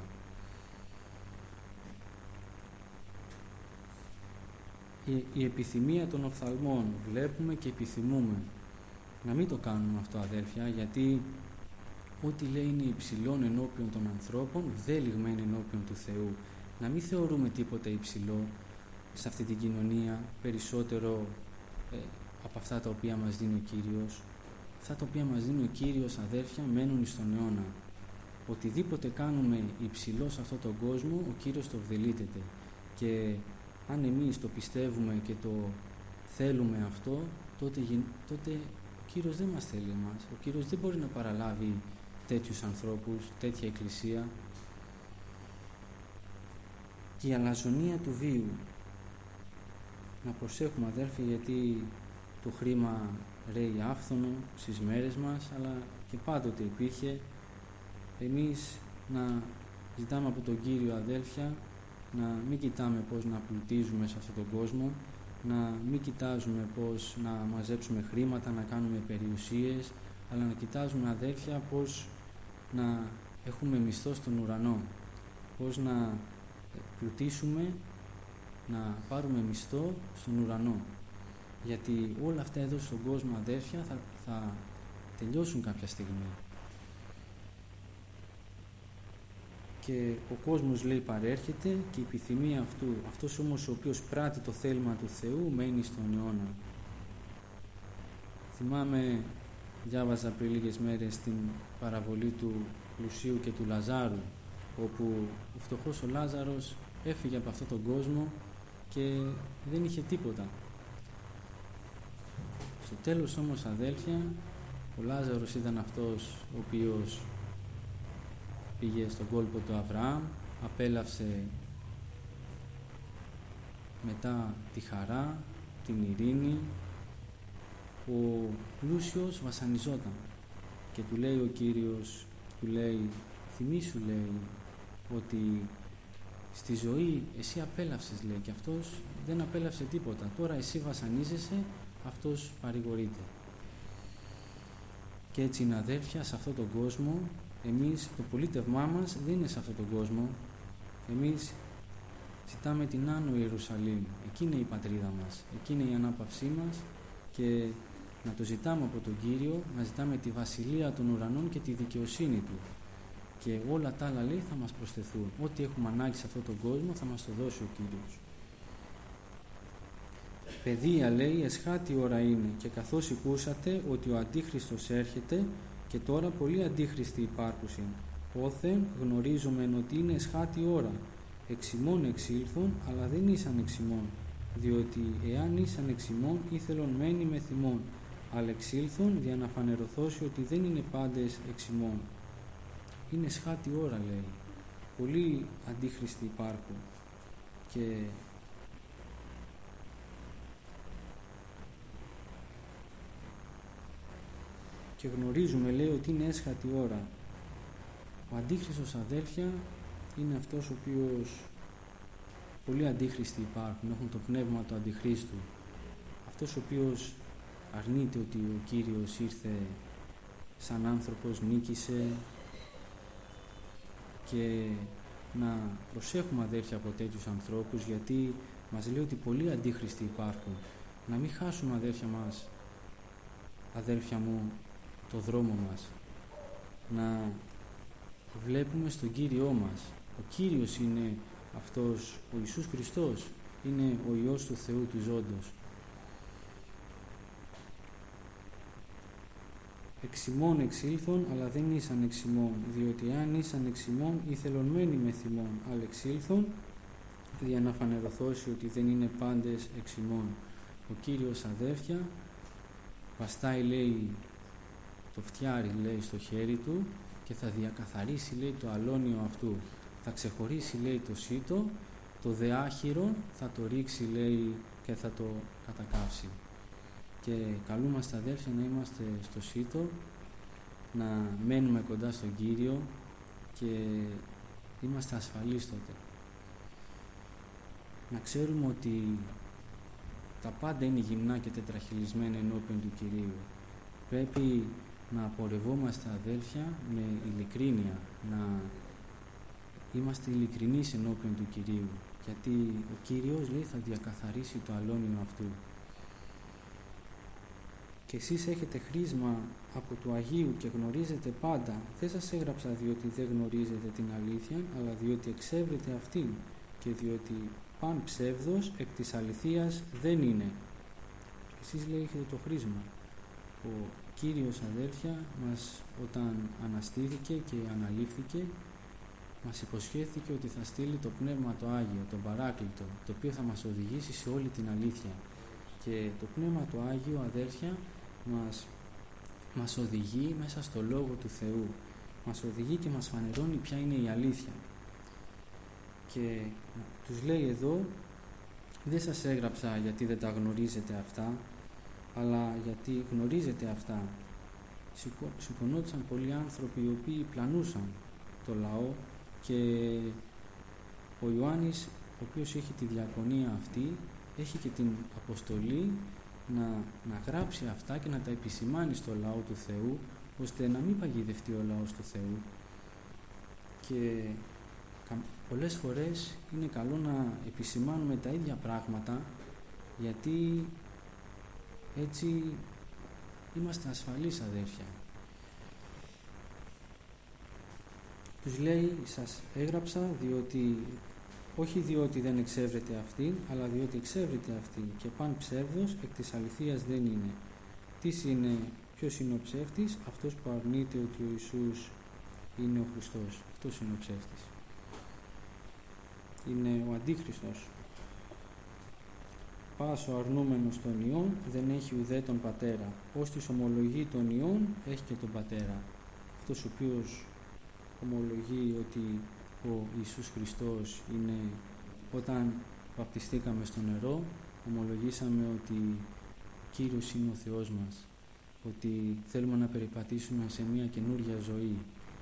Η, η επιθυμία των οφθαλμών, βλέπουμε και επιθυμούμε. Να μην το κάνουμε αυτό, αδέλφια, γιατί ό,τι λέει είναι υψηλόν ενώπιον των ανθρώπων, βδέλιγμα είναι ενώπιον του Θεού. Να μην θεωρούμε τίποτα υψηλό σε αυτή την κοινωνία, περισσότερο ε, από αυτά τα οποία μας δίνει ο Κύριος. αυτά τα οποία μας δίνει ο Κύριος, αδέρφια, μένουν στον αιώνα. Οτιδήποτε κάνουμε υψηλό σε αυτόν τον κόσμο, ο Κύριος το βδελίτεται. Και αν εμείς το πιστεύουμε και το θέλουμε αυτό, τότε, τότε ο Κύριος δεν μας θέλει εμάς. Ο Κύριος δεν μπορεί να παραλάβει τέτοιους ανθρώπους, τέτοια εκκλησία. Και η αλαζονία του βίου. Να προσέχουμε, αδέρφια, γιατί το χρήμα ρέει άφθονο στις μέρες μας, αλλά και πάντοτε υπήρχε. Εμείς να ζητάμε από τον Κύριο, αδέλφια, να μην κοιτάμε πώς να πλουτίζουμε σε αυτόν τον κόσμο, να μην κοιτάζουμε πώς να μαζέψουμε χρήματα, να κάνουμε περιουσίες, αλλά να κοιτάζουμε, αδέλφια, πώς να έχουμε μισθό στον ουρανό, πώς να πλουτίσουμε, να πάρουμε μισθό στον ουρανό. Γιατί όλα αυτά εδώ στον κόσμο, αδέρφια, θα, θα τελειώσουν κάποια στιγμή. Και ο κόσμος, λέει, παρέρχεται και η επιθυμία αυτού, αυτός όμως ο οποίος πράττει το θέλημα του Θεού, μένει στον αιώνα. Θυμάμαι, διάβαζα πριν λίγες μέρες την παραβολή του πλουσίου και του Λαζάρου, όπου ο φτωχός ο Λάζαρος έφυγε από αυτόν τον κόσμο και δεν είχε τίποτα. Στο τέλος όμως, αδέλφια, ο Λάζαρος ήταν αυτός ο οποίος πήγε στον κόλπο του Αβραάμ, απέλαυσε μετά τη χαρά, την ειρήνη. Ο πλούσιος βασανιζόταν και του λέει ο Κύριος, του λέει, θυμήσου, λέει, ότι στη ζωή εσύ απέλαυσες, λέει, και αυτός δεν απέλαυσε τίποτα. Τώρα εσύ βασανίζεσαι, αυτός παρηγορείται. Και έτσι είναι, αδέρφια, σε αυτόν τον κόσμο, εμείς, το πολίτευμά μας δεν είναι σε αυτόν τον κόσμο. Εμείς ζητάμε την Άνω Ιερουσαλήμ. Εκεί είναι η πατρίδα μας, εκεί είναι η ανάπαυσή μας, και να το ζητάμε από τον Κύριο, να ζητάμε τη βασιλεία των ουρανών και τη δικαιοσύνη Του. Και όλα τα άλλα, λέει, θα μας προσθεθούν. Ό,τι έχουμε ανάγκη σε αυτόν τον κόσμο θα μας το δώσει ο Κύριος. Παιδεία, λέει, εσχάτη ώρα είναι, και καθώς ακούσατε ότι ο Αντίχριστος έρχεται, και τώρα πολλοί αντίχριστοι υπάρχουσιν. Όθεν γνωρίζομεν ότι είναι εσχάτη ώρα. Εξημών εξήλθον, αλλά δεν ήσαν εξημών, διότι εάν ήσαν εξημών, ήθελον μένει με θυμών, αλλά εξήλθον για να φανερωθώσει ότι δεν είναι πάντες εξημών. Είναι εσχάτη ώρα, λέει. Πολλοί αντίχριστοι υπάρχουν. Και και γνωρίζουμε, λέει, ότι είναι έσχατη ώρα. Ο αντίχριστος, αδέλφια, είναι αυτός ο οποίος, πολλοί αντίχριστοι υπάρχουν, έχουν το πνεύμα του αντιχρίστου. Αυτός ο οποίος αρνείται ότι ο Κύριος ήρθε σαν άνθρωπος, νίκησε. Και να προσέχουμε, αδέλφια, από τέτοιους ανθρώπους, γιατί μας λέει ότι πολλοί αντίχριστοι υπάρχουν. Να μην χάσουμε, αδέλφια μας, αδέλφια μου, το δρόμο μας. Να βλέπουμε στον Κύριό μας. Ο Κύριος είναι αυτός, ο Ιησούς Χριστός είναι ο Υιός του Θεού του ζώντος. Εξημών εξήλθον, αλλά δεν ήσαν εξημών, διότι αν ήσαν εξημών, ήθελον με θυμών, αλλά εξήλθον, για να φανερωθώσει ότι δεν είναι πάντες εξημών. Ο Κύριος, αδέρφια, βαστάει, λέει, το φτιάρι, λέει, στο χέρι του και θα διακαθαρίσει, λέει, το αλόνιο αυτού. Θα ξεχωρίσει, λέει, το σίτο, το δεάχυρο θα το ρίξει, λέει, και θα το κατακάψει. Και καλούμαστε, αδέρφια, να είμαστε στο σίτο, να μένουμε κοντά στον Κύριο και είμαστε ασφαλείς τότε. Να ξέρουμε ότι τα πάντα είναι γυμνά και τετραχυλισμένα ενώπιον του Κυρίου. Πρέπει να απορευόμαστε, αδέλφια, με ειλικρίνεια, να είμαστε ειλικρινείς ενώπιον του Κυρίου, γιατί ο Κύριος, λέει, θα διακαθαρίσει το αλόνιο αυτού. Και εσείς έχετε χρήσμα από του Αγίου και γνωρίζετε πάντα. Δεν σας έγραψα διότι δεν γνωρίζετε την αλήθεια, αλλά διότι εξεύρετε αυτήν, και διότι παν ψεύδος εκ της αληθείας δεν είναι. Εσείς, λέει, έχετε το χρήσμα. Ο Κύριος, αδέρφια, μας, όταν αναστήθηκε και αναλήφθηκε, μας υποσχέθηκε ότι θα στείλει το Πνεύμα το Άγιο, τον Παράκλητο, το οποίο θα μας οδηγήσει σε όλη την αλήθεια. Και το Πνεύμα το Άγιο, αδέρφια, μας, μας οδηγεί μέσα στο Λόγο του Θεού. Μας οδηγεί και μας φανερώνει ποια είναι η αλήθεια. Και τους λέει εδώ, δεν σας έγραψα γιατί δεν τα γνωρίζετε αυτά, αλλά γιατί γνωρίζετε αυτά. Σηκωνόντουσαν πολλοί άνθρωποι οι οποίοι πλανούσαν το λαό, και ο Ιωάννης, ο οποίος έχει τη διακονία αυτή, έχει και την αποστολή να, να γράψει αυτά και να τα επισημάνει στο λαό του Θεού, ώστε να μην παγιδευτεί ο λαός του Θεού. Και πολλές φορές είναι καλό να επισημάνουμε τα ίδια πράγματα, γιατί έτσι είμαστε ασφαλείς, αδέρφια. Τους λέει, σας έγραψα διότι, όχι διότι δεν εξεύρετε αυτήν, αλλά διότι εξεύρετε αυτήν, και παν ψεύδος εκ της αληθείας δεν είναι. Τι είναι, ποιος είναι ο ψεύτης? Αυτός που αρνείται ότι ο Ιησούς είναι ο Χριστός. Αυτός είναι ο ψεύτης. Είναι ο Αντίχριστος. Πας ο αρνούμενος των Υιών δεν έχει ουδέ τον Πατέρα. Ως της ομολογεί των Υιών έχει και τον Πατέρα. Αυτός ο οποίος ομολογεί ότι ο Ιησούς Χριστός είναι, όταν βαπτιστήκαμε στο νερό, ομολογήσαμε ότι ο Κύριος είναι ο Θεός μας, ότι θέλουμε να περιπατήσουμε σε μια καινούργια ζωή.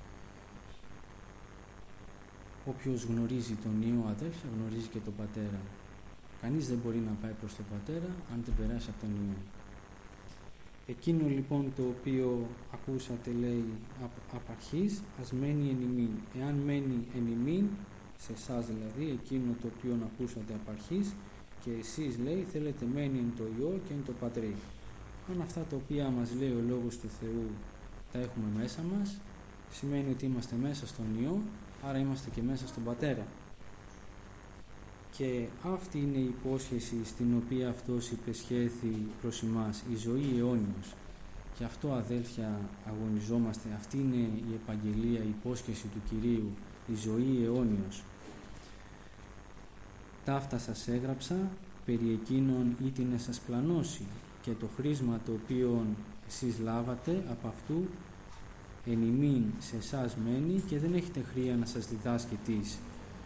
Όποιος γνωρίζει τον Υιό, αδέλφια, γνωρίζει και τον Πατέρα. Κανείς δεν μπορεί να πάει προς τον Πατέρα αν δεν περάσει από τον Υιό. Εκείνο λοιπόν το οποίο ακούσατε, λέει, απ' αρχής, ας μένει εν ημίν. Εάν μένει εν ημίν, σε εσάς δηλαδή, εκείνο το οποίο ακούσατε απ' αρχής, και εσείς, λέει, θέλετε μένει εν το Υιό και εν το Πατρί. Αν αυτά τα οποία μας λέει ο Λόγος του Θεού τα έχουμε μέσα μας, σημαίνει ότι είμαστε μέσα στον Υιό, άρα είμαστε και μέσα στον Πατέρα. Και αυτή είναι η υπόσχεση στην οποία αυτός υπεσχέθη προς εμάς, η ζωή αιώνιος. Και αυτό, αδέλφια, αγωνιζόμαστε. Αυτή είναι η επαγγελία, η υπόσχεση του Κυρίου, η ζωή αιώνιος. Ταύτα σας έγραψα, περί εκείνων ήτινε σας πλανώσει, και το χρήσμα το οποίο εσείς λάβατε από αυτού εν ημίν σε εσάς μένει, και δεν έχετε χρία να σας διδάσκει τις.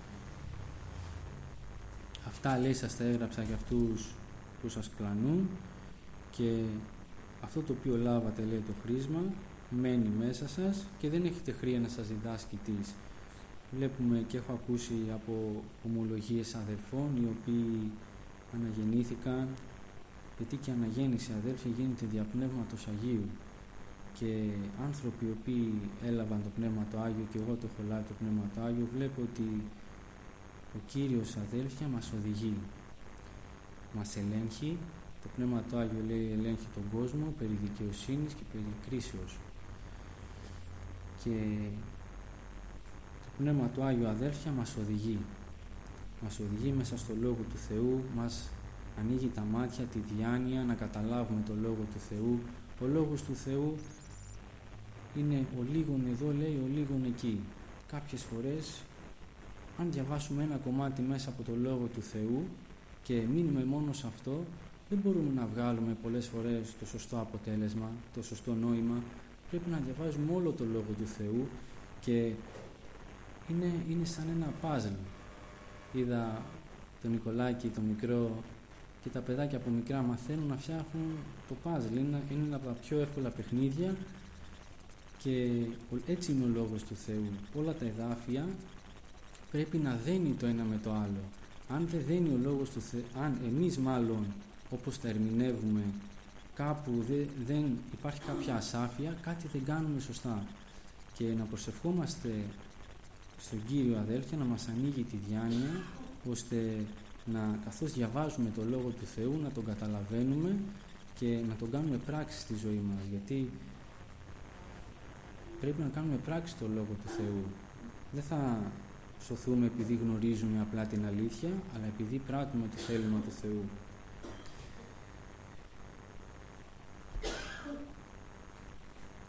Αυτά, λέει, σας τα έγραψα για αυτούς που σας πλανούν, και αυτό το οποίο λάβατε, λέει, το χρήσμα μένει μέσα σας και δεν έχετε χρία να σας διδάσκει τις. Βλέπουμε και έχω ακούσει από ομολογίες αδελφών οι οποίοι αναγεννήθηκαν, γιατί και αναγέννηση, αδέλφια, γίνεται δια Πνεύματος Αγίου, και άνθρωποι οι οποίοι έλαβαν το Πνεύμα το Άγιο, και εγώ το έχω λάβει το Πνεύμα το Άγιο, βλέπω ότι ο Κύριος, αδέλφια, μας οδηγεί, μας ελέγχει. Το Πνεύμα το Άγιο, λέει, ελέγχει τον κόσμο περί δικαιοσύνης και περί κρίσεως. Και το Πνεύμα το Άγιο, αδέλφια, μας οδηγεί. Μας οδηγεί μέσα στο Λόγο του Θεού, μας ανοίγει τα μάτια, τη διάνοια, να καταλάβουμε το Λόγο του Θεού. Ο Λόγος του Θεού είναι ο λίγον εδώ, λέει, ο λίγον εκεί. Κάποιες φορές, αν διαβάσουμε ένα κομμάτι μέσα από το Λόγο του Θεού και μείνουμε μόνο σε αυτό, δεν μπορούμε να βγάλουμε πολλές φορές το σωστό αποτέλεσμα, το σωστό νόημα. Πρέπει να διαβάζουμε όλο το Λόγο του Θεού, και είναι, είναι σαν ένα παζλ. Είδα τον Νικολάκη, το μικρό, και τα παιδάκια από μικρά μαθαίνουν να φτιάχνουν το παζλ. Είναι, είναι ένα από τα πιο εύκολα παιχνίδια, και έτσι είναι ο Λόγος του Θεού. Όλα τα εδάφια πρέπει να δένει το ένα με το άλλο. Αν δεν δένει ο Λόγος του Θεού, αν εμείς μάλλον, όπως τα ερμηνεύουμε, κάπου δε, δεν υπάρχει κάποια ασάφεια, κάτι δεν κάνουμε σωστά. Και να προσευχόμαστε στον Κύριο, αδέλφια, να μας ανοίγει τη διάνοια, ώστε να, καθώς διαβάζουμε το Λόγο του Θεού, να τον καταλαβαίνουμε και να τον κάνουμε πράξη στη ζωή μας. Γιατί πρέπει να κάνουμε πράξη το Λόγο του Θεού. Δεν θα σωθούμε επειδή γνωρίζουμε απλά την αλήθεια, αλλά επειδή πράττουμε το θέλημα του Θεού.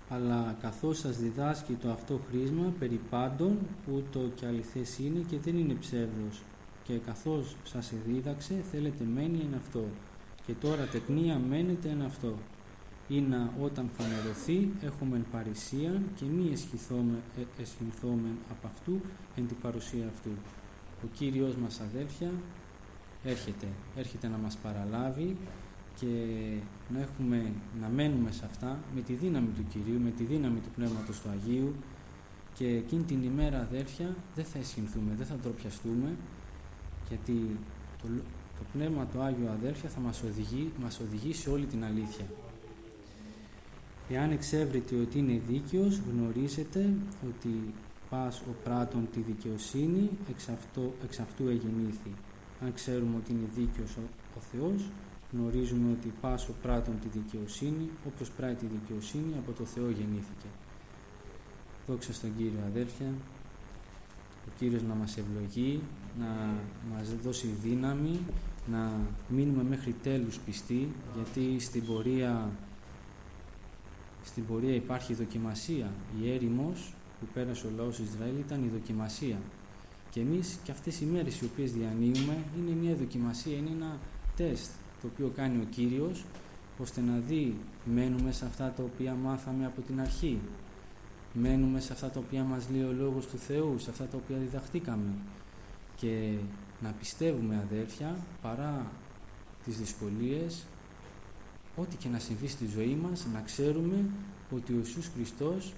αλλά καθώς σας διδάσκει το αυτό χρήσμα περί πάντων, ούτω και αληθές είναι και δεν είναι ψεύδος, και καθώς σας εδίδαξε θέλετε μένει εν αυτό, και τώρα τεκνία μένετε εν αυτό, ή να όταν φανερωθεί έχουμε παρησίαν και μη εσχυνθόμεν από αυτού εν την παρουσία αυτού. Ο Κύριος μας, αδέλφια, έρχεται, έρχεται να μας παραλάβει και να, έχουμε, να μένουμε σε αυτά με τη δύναμη του Κυρίου, με τη δύναμη του Πνεύματος του Αγίου, και εκείνη την ημέρα, αδέλφια, δεν θα εσχυνθούμε, δεν θα ντροπιαστούμε, γιατί το, το Πνεύμα του Άγιο, αδέλφια, θα μας οδηγεί, μας οδηγεί σε όλη την αλήθεια. Εάν εξεύρετε ότι είναι δίκαιος, γνωρίζετε ότι πας ο πράτων τη δικαιοσύνη εξ, αυτό, εξ αυτού εγεννήθη. Αν ξέρουμε ότι είναι δίκαιος ο, ο Θεός, γνωρίζουμε ότι πας ο πράτων τη δικαιοσύνη, όπως πράττει τη δικαιοσύνη, από το Θεό γεννήθηκε. Δόξα στον Κύριο, αδέλφια. Ο Κύριος να μας ευλογεί, να μας δώσει δύναμη, να μείνουμε μέχρι τέλους πιστοί, γιατί στην πορεία, στην πορεία υπάρχει δοκιμασία. Η έρημος που πέρασε ο λαός Ισραήλ ήταν η δοκιμασία. Και εμείς και αυτές οι μέρες οι οποίες διανύουμε είναι μια δοκιμασία, είναι ένα τεστ το οποίο κάνει ο Κύριος, ώστε να δει μένουμε σε αυτά τα οποία μάθαμε από την αρχή, μένουμε σε αυτά τα οποία μας λέει ο Λόγος του Θεού, σε αυτά τα οποία διδαχτήκαμε, και να πιστεύουμε, αδέρφια, παρά τις δυσκολίες, ό,τι και να συμβεί στη ζωή μας, να ξέρουμε ότι ο Ιησούς Χριστός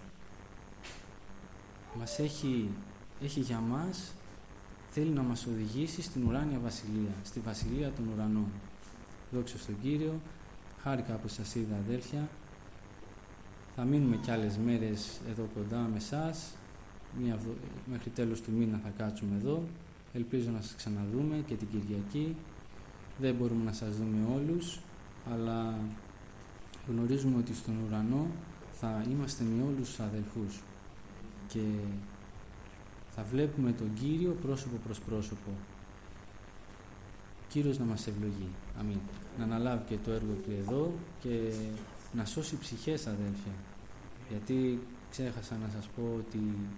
μας έχει, έχει για μας, θέλει να μας οδηγήσει στην ουράνια βασιλεία, στη βασιλεία των ουρανών. Δόξα στον Κύριο. Χάρηκα που σας είδα, αδέλφια. Θα μείνουμε κι άλλες μέρες εδώ κοντά με εσάς. Μία, μέχρι τέλος του μήνα θα κάτσουμε εδώ. Ελπίζω να σας ξαναδούμε και την Κυριακή. Δεν μπορούμε να σας δούμε όλους, αλλά γνωρίζουμε ότι στον ουρανό θα είμαστε με όλους τους αδελφούς και θα βλέπουμε τον Κύριο πρόσωπο προς πρόσωπο. Ο Κύριος να μας ευλογεί. Αμήν. Να αναλάβει και το έργο του εδώ και να σώσει ψυχές, αδέλφια. Γιατί ξέχασα να σας πω ότι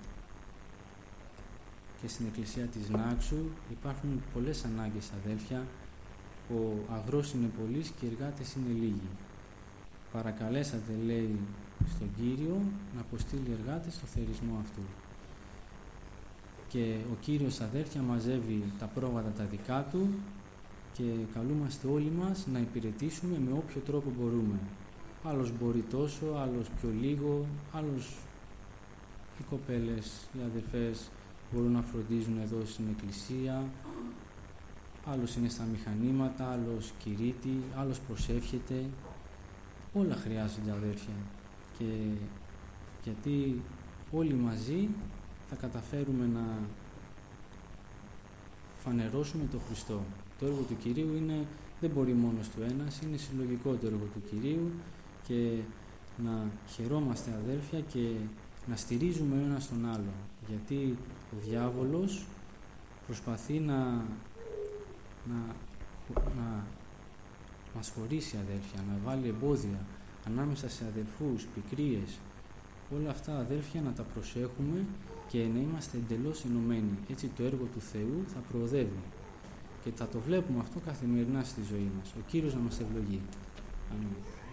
και στην Εκκλησία της Νάξου υπάρχουν πολλές ανάγκες, αδέλφια. Ο αγρός είναι πολύς και οι εργάτες είναι λίγοι. Παρακαλέσατε, λέει, στον Κύριο να αποστείλει εργάτες στο θερισμό αυτού. Και ο Κύριος, αδέρφια, μαζεύει τα πρόβατα τα δικά Του και καλούμαστε όλοι μας να υπηρετήσουμε με όποιο τρόπο μπορούμε. Άλλος μπορεί τόσο, άλλος πιο λίγο, άλλος οι κοπέλες, οι αδερφές μπορούν να φροντίζουν εδώ στην Εκκλησία, άλλος είναι στα μηχανήματα, άλλος κηρύττει, άλλος προσεύχεται. Όλα χρειάζονται, αδέρφια, και γιατί όλοι μαζί θα καταφέρουμε να φανερώσουμε τον Χριστό. Το έργο του Κυρίου είναι, δεν μπορεί μόνος του ένας, είναι συλλογικό το έργο του Κυρίου, και να χαιρόμαστε, αδέρφια, και να στηρίζουμε ο ένας τον άλλο, γιατί ο διάβολος προσπαθεί να, να, να μας χωρίσει, αδέρφια, να βάλει εμπόδια ανάμεσα σε αδελφούς, πικρίες. Όλα αυτά, αδέρφια, να τα προσέχουμε και να είμαστε εντελώς ενωμένοι. Έτσι το έργο του Θεού θα προοδεύει και θα το βλέπουμε αυτό καθημερινά στη ζωή μας. Ο Κύριος να μας ευλογεί. Αμήν.